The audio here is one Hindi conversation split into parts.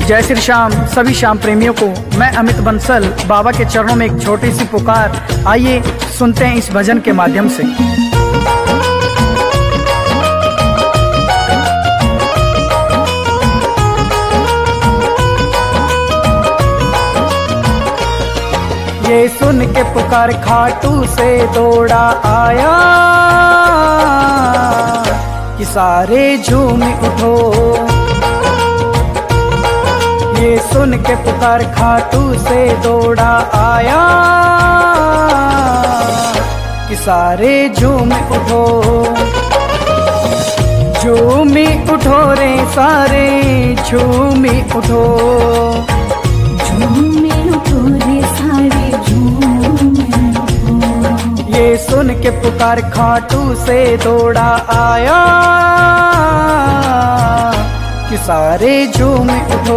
जय श्री श्याम। सभी श्याम प्रेमियों को मैं अमित बंसल बाबा के चरणों में एक छोटी सी पुकार। आइए सुनते हैं इस भजन के माध्यम से। ये सुन के पुकार खाटू से दौड़ा आया कि सारे झूम उठो। ये सुन के पुकार खाटू से दौड़ा आया कि सारे झूम उठो। झूमी उठो रे सारे झूमी उठो। झूमी उठो रे सारे झूमी उठो। ये सुन के पुकार खाटू से दौड़ा आया कि सारे झूम उठो।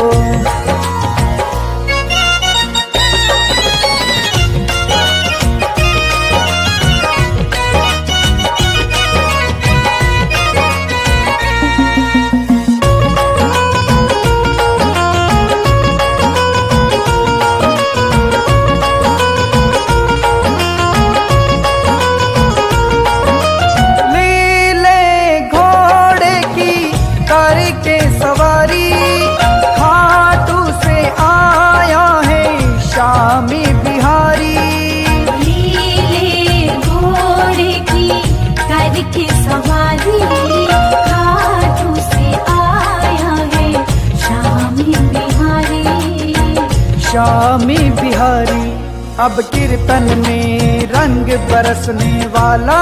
श्यामी बिहारी अब कीर्तन में रंग बरसने वाला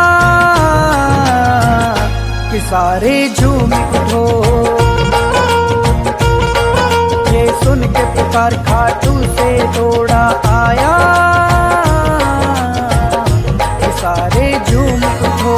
कि सारे झूम उठो। ये सुन के पुकार खाटू से दौड़ा आया कि सारे झूम उठो।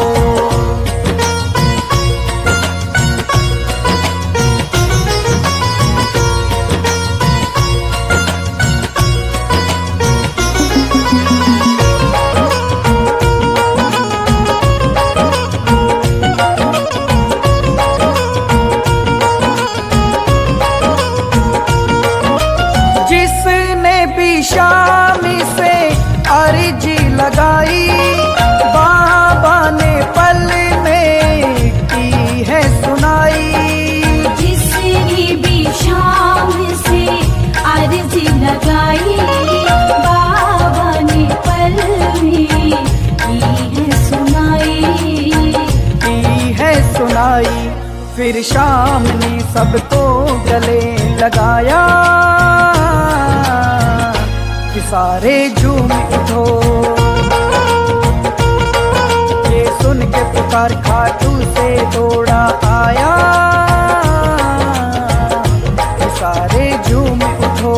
शामी से अर्जी लगाई बाबा ने पल में की है सुनाई। जिसने भी शाम से अर्जी लगाई बाबा ने पल में की है सुनाई। फिर शाम ने सबको गले लगाया कि सारे झूम उठो। ये सुन के पुकार खाटू से दौड़ा आया कि सारे झूम उठो।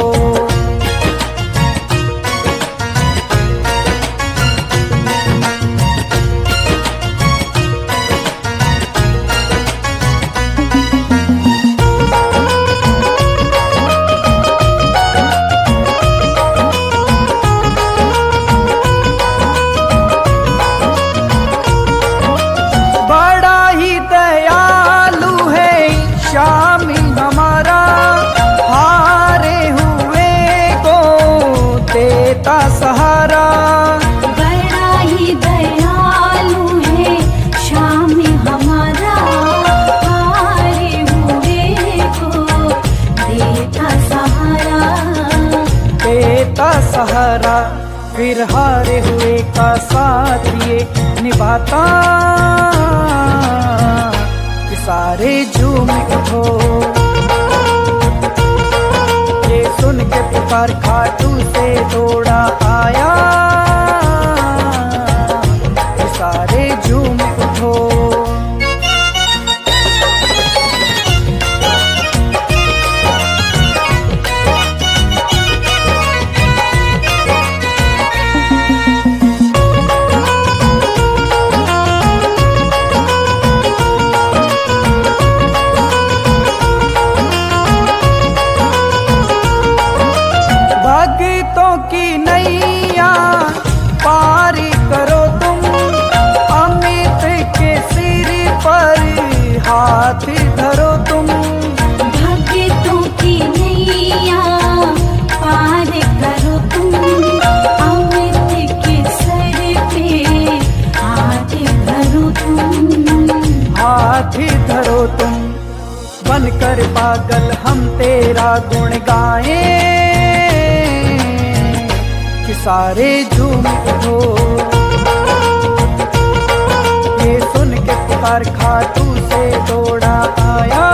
श्यामी हमारा हारे हुए को देता सहारा। बड़ा ही दयालु है श्यामी हमारा हारे हुए को देता सहारा। फिर हारे हुए का साथ ये निभाता सारे झूम उठो। ये सुन के पुकार खाटू से दौड़ा आया कि सारे झूम उठो। भक्तों की नैया कर पागल हम तेरा गुण गाएं कि सारे झूम उठो। ये सुन के पुकार खाटू से दौड़ा आया